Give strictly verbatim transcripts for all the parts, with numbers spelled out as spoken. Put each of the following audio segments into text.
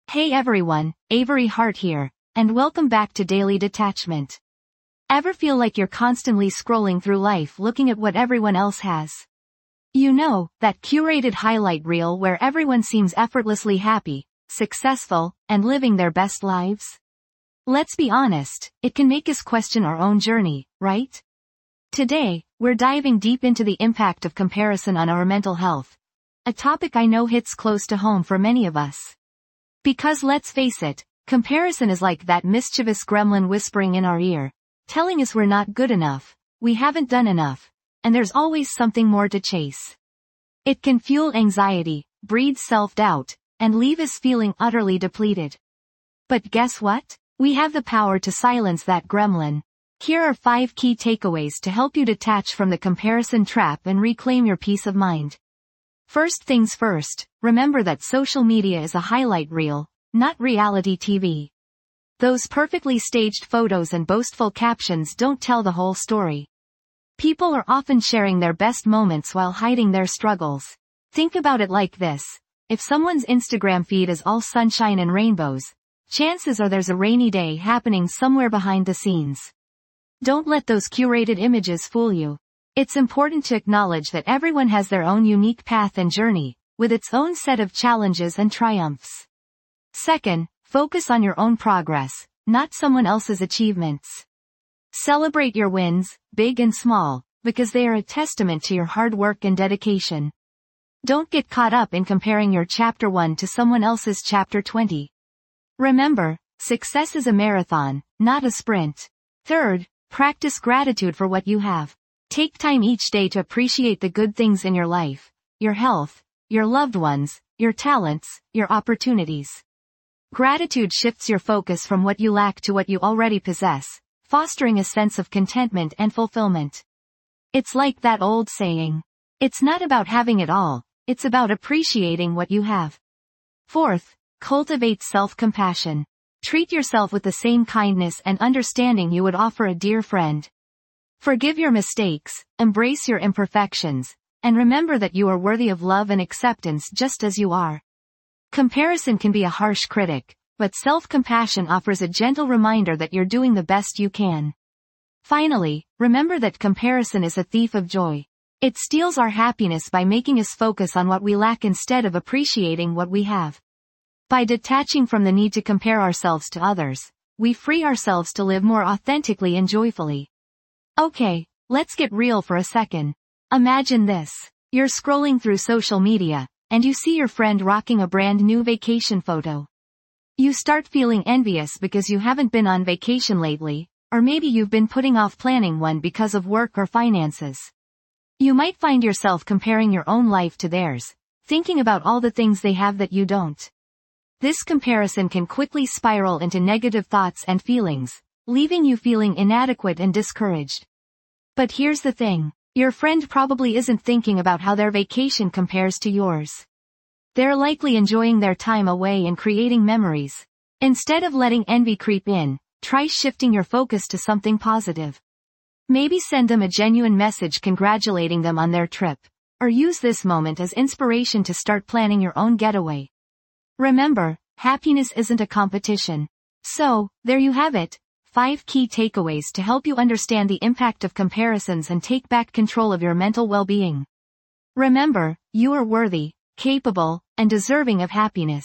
Hey everyone, Avery Hart here, and welcome back to Daily Detachment. Ever feel like you're constantly scrolling through life looking at what everyone else has? You know, that curated highlight reel where everyone seems effortlessly happy, successful, and living their best lives? Let's be honest, it can make us question our own journey, right? Today, we're diving deep into the impact of comparison on our mental health, a topic I know hits close to home for many of us. Because let's face it, comparison is like that mischievous gremlin whispering in our ear, telling us we're not good enough, we haven't done enough, and there's always something more to chase. It can fuel anxiety, breed self-doubt, and leave us feeling utterly depleted. But guess what? We have the power to silence that gremlin. Here are five key takeaways to help you detach from the comparison trap and reclaim your peace of mind. First things first, remember that social media is a highlight reel, not reality T V. Those perfectly staged photos and boastful captions don't tell the whole story. People are often sharing their best moments while hiding their struggles. Think about it like this. If someone's Instagram feed is all sunshine and rainbows, chances are there's a rainy day happening somewhere behind the scenes. Don't let those curated images fool you. It's important to acknowledge that everyone has their own unique path and journey, with its own set of challenges and triumphs. Second, focus on your own progress, not someone else's achievements. Celebrate your wins, big and small, because they are a testament to your hard work and dedication. Don't get caught up in comparing your chapter one to someone else's chapter twenty. Remember, success is a marathon, not a sprint. Third, practice gratitude for what you have. Take time each day to appreciate the good things in your life, your health, your loved ones, your talents, your opportunities. Gratitude shifts your focus from what you lack to what you already possess, fostering a sense of contentment and fulfillment. It's like that old saying. It's not about having it all, it's about appreciating what you have. Fourth, cultivate self-compassion. Treat yourself with the same kindness and understanding you would offer a dear friend. Forgive your mistakes, embrace your imperfections, and remember that you are worthy of love and acceptance just as you are. Comparison can be a harsh critic, but self-compassion offers a gentle reminder that you're doing the best you can. Finally, remember that comparison is a thief of joy. It steals our happiness by making us focus on what we lack instead of appreciating what we have. By detaching from the need to compare ourselves to others, we free ourselves to live more authentically and joyfully. Okay, let's get real for a second. Imagine this. You're scrolling through social media, and you see your friend rocking a brand new vacation photo. You start feeling envious because you haven't been on vacation lately, or maybe you've been putting off planning one because of work or finances. You might find yourself comparing your own life to theirs, thinking about all the things they have that you don't. This comparison can quickly spiral into negative thoughts and feelings, leaving you feeling inadequate and discouraged. But here's the thing. Your friend probably isn't thinking about how their vacation compares to yours. They're likely enjoying their time away and creating memories. Instead of letting envy creep in, try shifting your focus to something positive. Maybe send them a genuine message congratulating them on their trip, or use this moment as inspiration to start planning your own getaway. Remember, happiness isn't a competition. So, there you have it. Five key takeaways to help you understand the impact of comparisons and take back control of your mental well-being. Remember, you are worthy, capable, and deserving of happiness.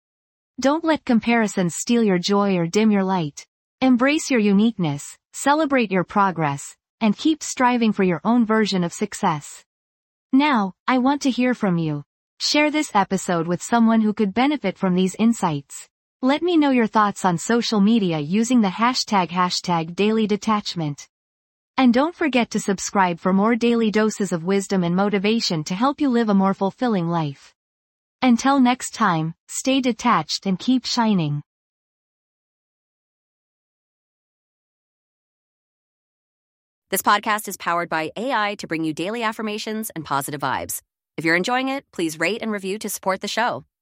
Don't let comparisons steal your joy or dim your light. Embrace your uniqueness, celebrate your progress, and keep striving for your own version of success. Now, I want to hear from you. Share this episode with someone who could benefit from these insights. Let me know your thoughts on social media using the hashtag hashtag Daily Detachment. And don't forget to subscribe for more daily doses of wisdom and motivation to help you live a more fulfilling life. Until next time, stay detached and keep shining. This podcast is powered by A I to bring you daily affirmations and positive vibes. If you're enjoying it, please rate and review to support the show.